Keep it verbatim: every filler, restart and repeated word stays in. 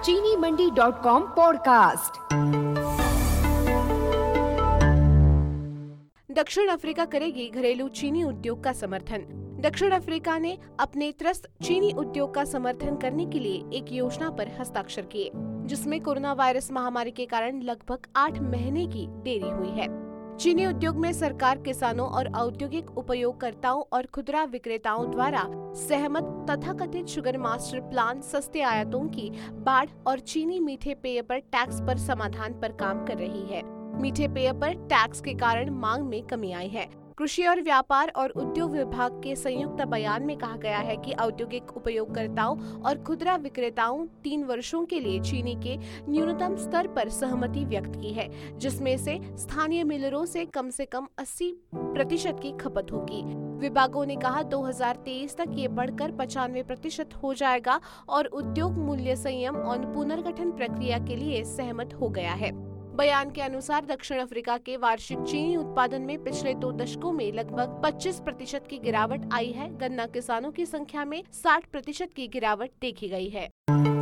चीनी Mandi dot com podcast. दक्षिण Africa करेगी घरेलू चीनी उद्योग का समर्थन। दक्षिण अफ्रीका ने अपने त्रस्त चीनी उद्योग का समर्थन करने के लिए एक योजना पर हस्ताक्षर किए, जिसमें कोरोना वायरस महामारी के कारण लगभग आठ महीने की देरी हुई है। चीनी उद्योग में सरकार किसानों और औद्योगिक उपयोगकर्ताओं और खुदरा विक्रेताओं द्वारा सहमत तथाकथित शुगर मास्टर प्लान सस्ते आयातों की बाढ़ और चीनी मीठे पेय पर टैक्स पर समाधान पर काम कर रही है। मीठे पेय पर टैक्स के कारण मांग में कमी आई है। कृषि और व्यापार और उद्योग विभाग के संयुक्त बयान में कहा गया है कि औद्योगिक उपयोगकर्ताओं और खुदरा विक्रेताओं तीन वर्षों के लिए चीनी के न्यूनतम स्तर पर सहमति व्यक्त की है, जिसमें से स्थानीय मिलरों से कम से कम अस्सी प्रतिशत की खपत होगी। विभागों ने कहा दो हज़ार तेईस तक ये बढ़कर पचानवे प्रतिशत हो जाएगा और उद्योग मूल्य संयम और पुनर्गठन प्रक्रिया के लिए सहमत हो गया है। बयान के अनुसार दक्षिण अफ्रीका के वार्षिक चीनी उत्पादन में पिछले दो दशकों में लगभग पच्चीस प्रतिशत की गिरावट आई है। गन्ना किसानों की संख्या में साठ प्रतिशत की गिरावट देखी गई है।